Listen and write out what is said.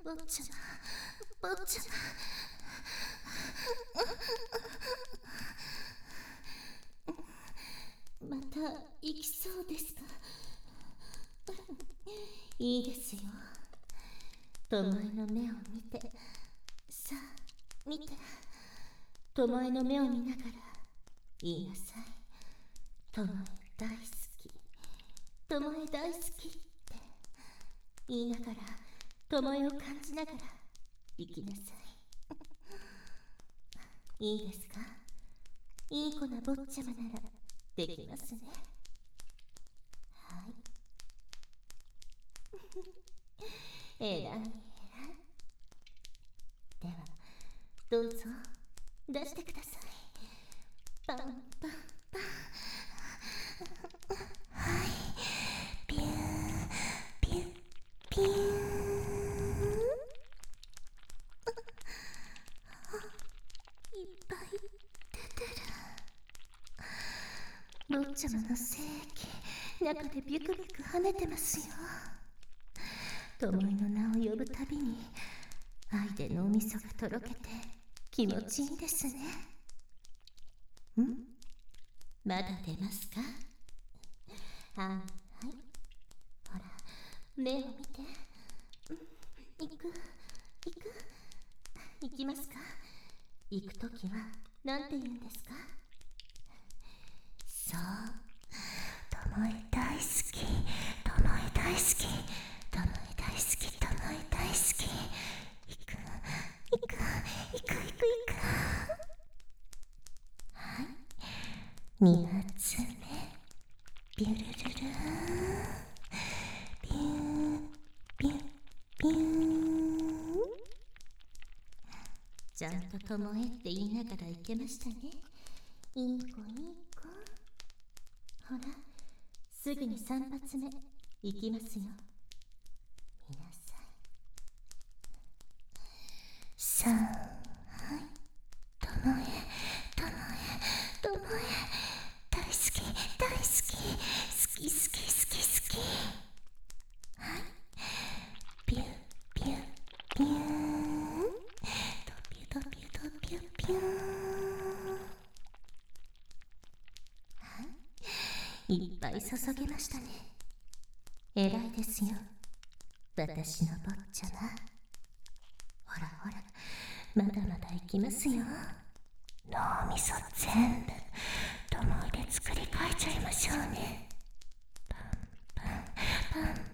坊ちゃま、坊ちゃま。また行きそうですか？いいですよ。巴の目を見て、さあ見て。巴の目を見ながら言いなさい。巴大好き、巴大好きって言いながら、巴を感じながら生きなさい。いいですか？いい子な坊ちゃまならできますね。はい。えらいえらい。ではどうぞ出してください。パンパンパン。はい、ピューピューピュー。いっぱい出てる。坊ちゃまの精液、中でビュクビュク跳ねてますよ。巴の名を呼ぶたびに愛で脳みそがとろけて気持ちいいですね。まだ出ますか？はいはい。ほら、目を見て。行く行きますか？行くときはなんて言うんですか？そう、巴大好き、巴大好き、巴大好き、巴大好き。行く。はい、2発目、ビュルルルー、ビュービュービュー。ちゃんと巴って言いながら行けましたね。いい子いい子。ほら、すぐに3発目行きますよ。見なさい。さあ、はい、巴大好き大好き、好き好き好き好き。はい、ピューピューピュー、ドピュドピュドピュピュー。いっぱい注げましたね。えらいですよ、私の坊ちゃま。ほらほら、まだまだいきますよ。脳みそ全部巴で作り変えちゃいましょうね。パンパンパン